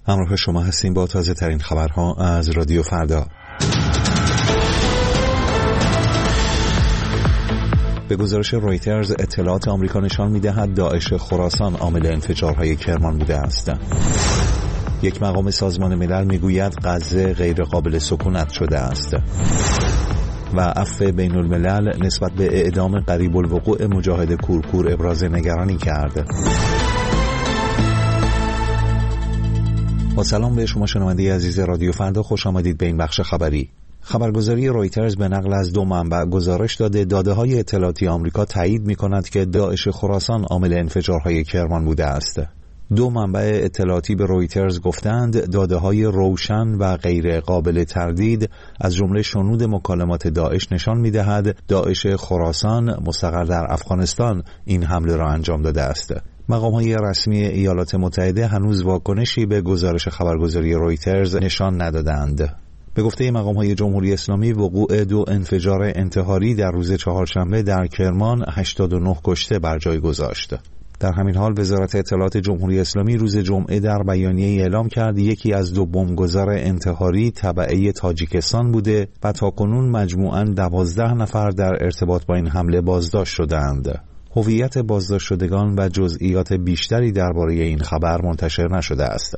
همراه شما هستیم با تازه ترین خبرها از رادیو فردا. به گزارش رویترز اطلاعات آمریکا نشان می‌دهد داعش خراسان عامل انفجارهای کرمان بوده است. یک مقام سازمان ملل میگوید غزه غیر قابل سکونت شده است. و عفو بین الملل نسبت به اعدام قریب الوقوع مجاهد کورکور ابراز نگرانی کرد. با سلام به شما شنونده عزیز رادیو فردا، خوش آمدید به این بخش خبری. خبرگزاری رویترز به نقل از 2 منبع گزارش داده داده‌های اطلاعاتی آمریکا تایید می‌کند که داعش خراسان عامل انفجارهای کرمان بوده است. 2 منبع اطلاعاتی به رویترز گفتند داده‌های روشن و غیر قابل تردید از جمله شنود مکالمات داعش نشان می‌دهد داعش خراسان مستقر در افغانستان این حمله را انجام داده است. مقام‌های رسمی ایالات متحده هنوز واکنشی به گزارش خبرگزاری رویترز نشان ندادند. به گفته مقام‌های جمهوری اسلامی وقوع 2 انفجار انتحاری در روز چهارشنبه در کرمان 89 کشته بر جای گذاشت. در همین حال وزارت اطلاعات جمهوری اسلامی روز جمعه در بیانیه‌ای اعلام کرد یکی از 2 بمبگذار انتحاری تبعه تاجیکستان بوده و تاکنون مجموعاً 12 نفر در ارتباط با این حمله بازداشت شدند. هویت بازداشت شدگان و جزئیات بیشتری درباره این خبر منتشر نشده است.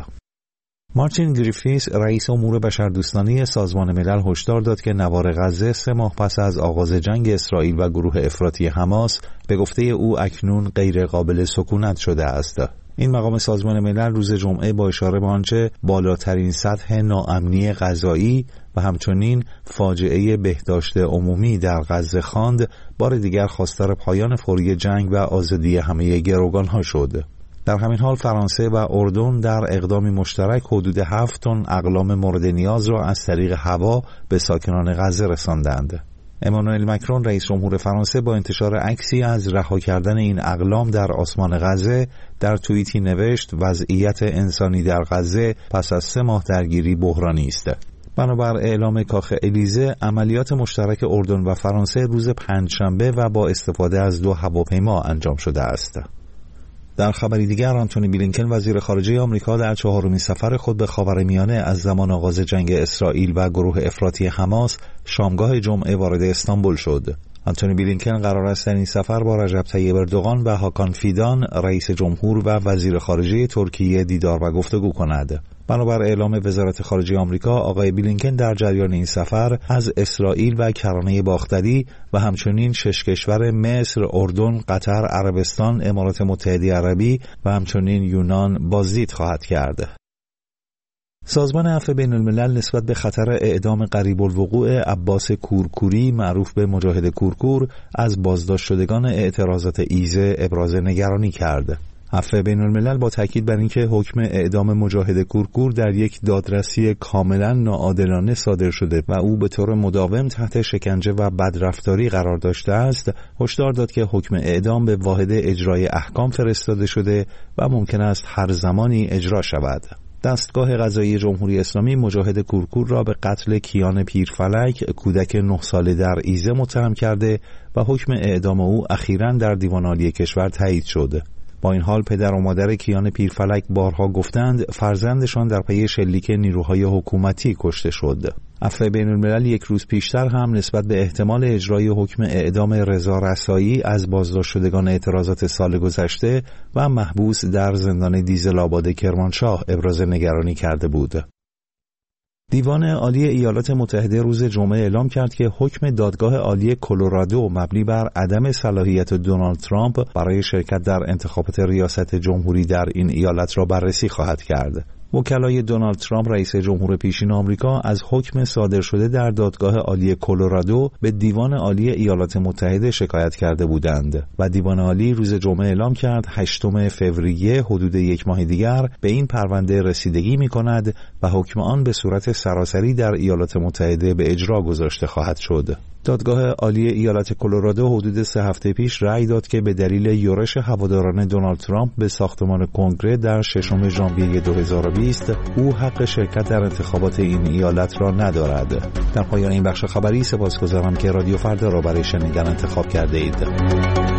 مارتین گریفیث رئیس امور بشردوستانه سازمان ملل هشدار داد که نوار غزه 3 ماه پس از آغاز جنگ اسرائیل و گروه افراطی حماس به گفته او اکنون غیر قابل سکونت شده است. این مقام سازمان ملل روز جمعه با اشاره به آنچه بالاترین سطح ناامنی غذایی و همچنین فاجعه بهداشت عمومی در غزه خواند بار دیگر خواستار پایان فوری جنگ و آزادی همه گروگانها شد. در همین حال فرانسه و اردن در اقدامی مشترک حدود 7 تن اقلام مورد نیاز را از طریق هوا به ساکنان غزه رساندند. امانوئل مکرون رئیس جمهور فرانسه با انتشار عکسی از رها کردن این اقلام در آسمان غزه در توییتی نوشت وضعیت انسانی در غزه پس از 3 ماه درگیری بحرانی است. بنابر اعلام کاخ الیزه عملیات مشترک اردن و فرانسه روز پنجشنبه و با استفاده از 2 هواپیما انجام شده است. در خبری دیگر آنتونی بلینکن وزیر خارجه آمریکا در 4مین سفر خود به خاورمیانه از زمان آغاز جنگ اسرائیل و گروه افراطی حماس شامگاه جمعه وارد استانبول شد. آنتونی بلینکن قرار است در این سفر با رجب طیب اردوغان و هاکان فیدان رئیس جمهور و وزیر خارجه ترکیه دیدار و گفتگو کند. بنابر اعلام وزارت خارجه آمریکا آقای بلینکن در جریان این سفر از اسرائیل و کرانه باختری و همچنین 6 کشور مصر، اردن، قطر، عربستان، امارات متحده عربی و همچنین یونان بازدید خواهد کرد. سازمان عفو بین الملل نسبت به خطر اعدام قریب الوقوع عباس کورکوری معروف به مجاهد کورکور از بازداشت شدگان اعتراضات ایذه ابراز نگرانی کرد. عفو بین الملل با تاکید بر اینکه حکم اعدام مجاهد کورکور در یک دادرسی کاملا ناعادلانه صادر شده و او به طور مداوم تحت شکنجه و بدرفتاری قرار داشته است، هشدار داد که حکم اعدام به واحد اجرای احکام فرستاده شده و ممکن است هر زمانی اجرا شود. دستگاه قضایی جمهوری اسلامی مجاهد کورکور را به قتل کیان پیرفلک کودک 9 ساله در ایذه متهم کرده و حکم اعدام او اخیراً در دیوان عالی کشور تایید شد. با این حال پدر و مادر کیان پیرفلک بارها گفتند فرزندشان در پی شلیک نیروهای حکومتی کشته شد. عفو بین الملل 1 روز پیشتر هم نسبت به احتمال اجرای حکم اعدام رضا رسایی از بازداشت شدگان اعتراضات سال گذشته و محبوس در زندان دیزل آباد کرمانشاه ابراز نگرانی کرده بود. دیوان عالی ایالات متحده روز جمعه اعلام کرد که حکم دادگاه عالی کلرادو مبنی بر عدم صلاحیت دونالد ترامپ برای شرکت در انتخابات ریاست جمهوری در این ایالت را بررسی خواهد کرد. وکلای دونالد ترامپ رئیس جمهور پیشین آمریکا از حکم صادر شده در دادگاه عالی کلرادو به دیوان عالی ایالات متحده شکایت کرده بودند و دیوان عالی روز جمعه اعلام کرد 8 فوریه حدود 1 ماه دیگر به این پرونده رسیدگی می‌کند و حکم آن به صورت سراسری در ایالات متحده به اجرا گذاشته خواهد شد. دادگاه عالی ایالت کلرادو حدود 3 هفته پیش رأی داد که به دلیل یورش هواداران دونالد ترامپ به ساختمان کنگره در 6 ژانویه 2020 او حق شرکت در انتخابات این ایالت را ندارد. در پایان این بخش خبری سپاسگزارم که رادیو فردا را برای شنیدن انتخاب کرده اید.